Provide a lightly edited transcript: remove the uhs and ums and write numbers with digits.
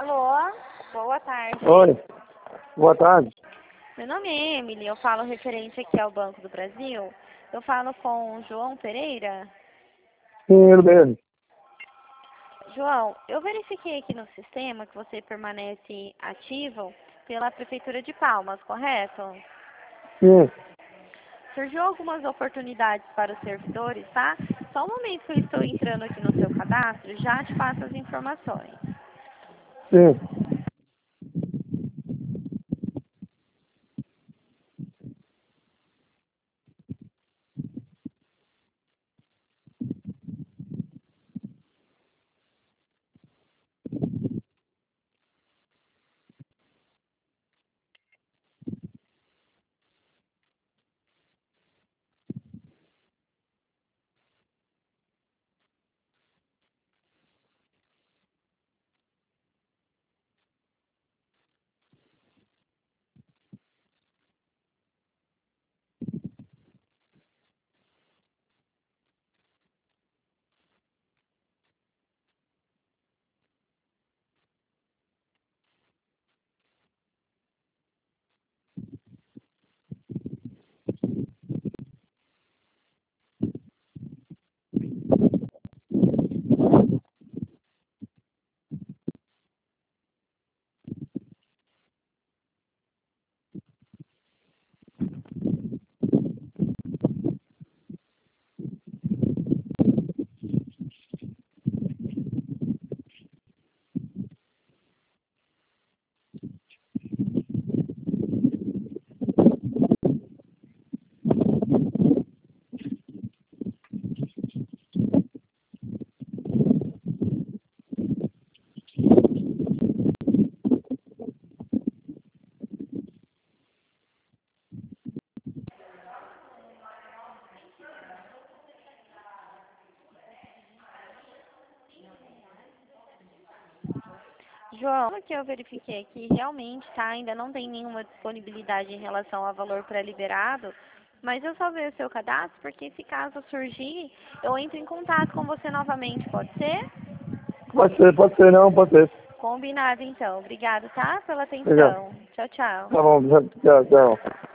Alô, boa tarde. Oi, boa tarde. Meu nome é Emily, eu falo referente aqui ao Banco do Brasil. Eu falo com o João Pereira. Sim, ele mesmo. João, eu verifiquei aqui no sistema que você permanece ativo pela Prefeitura de Palmas, correto? Sim. Surgiu algumas oportunidades para os servidores, tá? Só um momento que eu estou entrando aqui no seu cadastro, já te passo as informações. Sim. João, o que eu verifiquei aqui, realmente, tá? Ainda não tem nenhuma disponibilidade em relação ao valor pré-liberado, mas eu só vejo o seu cadastro, porque se caso surgir, eu entro em contato com você novamente, pode ser? Pode ser, não, pode ser. Combinado, então. Obrigado, tá? Pela Obrigado. atenção. Tchau, tchau. Tá bom, tchau, tchau.